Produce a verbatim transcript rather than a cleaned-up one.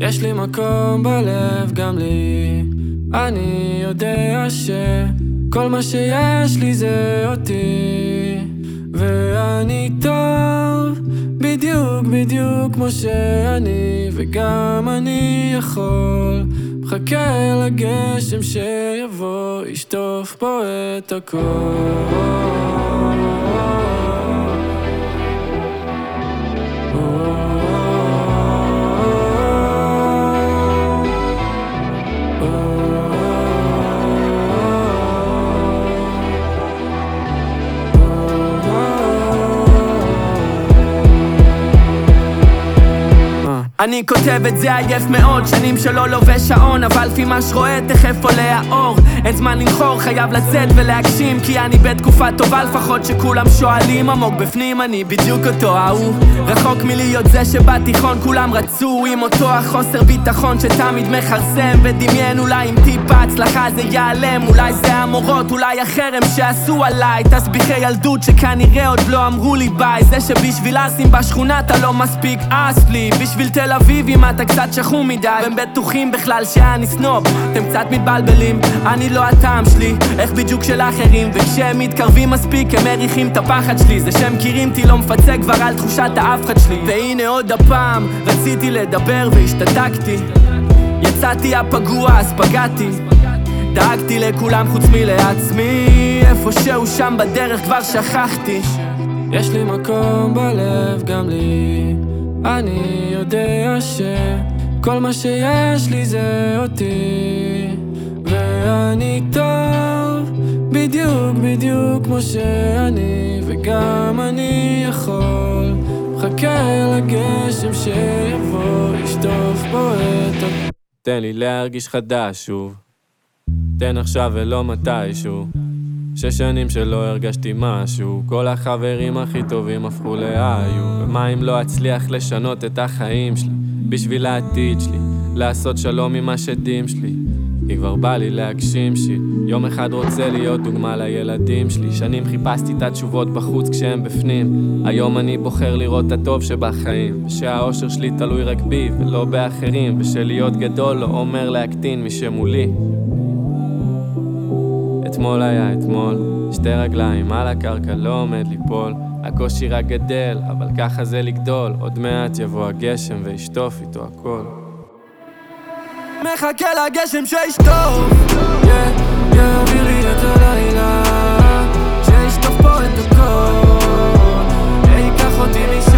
יש לי מקום בלב גם לי, אני יודע שכל מה שיש לי זה אותי, ואני טוב בדיוק בדיוק כמו שאני, וגם אני יכול מחכה לגשם שיבוא ישטוף פה את הכל. אני כותב את זה עייף מאוד, שנים שלא לובש שעון, אבל לפי מה שרואה תכף עולה האור. אין זמן לנחור, חייב לצאת ולהגשים, כי אני בתקופה טובה לפחות שכולם שואלים. עמוק בפנים אני בדיוק אותו ההוא, רחוק מלהיות זה שבתיכון כולם רצו, עם אותו החוסר ביטחון שתמיד מחרסם, ודמיין אולי עם טיפה הצלחה זה ייעלם. אולי זה המורות, אולי החרם שעשו עליי, תסביכי ילדות שכנראה עוד לא אמרו לי ביי. זה שבשביל אסים בשכונה אתה לא מספיק אס לי, בשביל תל אביב אם אתה קצת שחום מדי, והם בטוחים בכלל שאני סנוב, אתם קצת מתבלבלים, אני לא הטעם שלי, איך בדיוק של אחרים, וכשהם מתקרבים מספיק הם מריחים את הפחד שלי, זה שהם מכירים אותי לא מפצה כבר על תחושת האפחד שלי. והנה עוד הפעם רציתי לדבר והשתתקתי, יצאתי הפגוע אז פגעתי, דאגתי לכולם חוץ מלעצמי, איפה שהוא שם בדרך כבר שכחתי. יש לי מקום בלב גם לי, אני יודע שכל מה שיש לי זה אותי, ואני טוב בדיוק בדיוק כמו שאני, וגם אני יכול מחכה לגשם שיבוא ישטוף פה את ה... תן לי להרגיש חדש שוב, תן עכשיו ולא מתישהו, שש שנים שלא הרגשתי משהו, כל החברים הכי טובים הפכו להיו, ומה אם לא אצליח לשנות את החיים שלי בשביל העתיד שלי, לעשות שלום עם השדים שלי, כי כבר בא לי להגשים שיט, יום אחד רוצה להיות דוגמה לילדים שלי. שנים חיפשתי את התשובות בחוץ כשהם בפנים, היום אני בוחר לראות את הטוב שבחיים, ושהאושר שלי תלוי רק בי ולא באחרים, ושלהיות גדול לא אומר להקטין מי שמולי. אתמול היה אתמול, שתי רגליים על הקרקע לא עומד ליפול, הקושי רק גדל, אבל ככה זה לגדול, עוד מעט יבוא הגשם וישטוף איתו הכל. מחכה לגשם שישטוף, יעביר לי את הלילה, שישטוף פה את הכל, ייקח אותי משם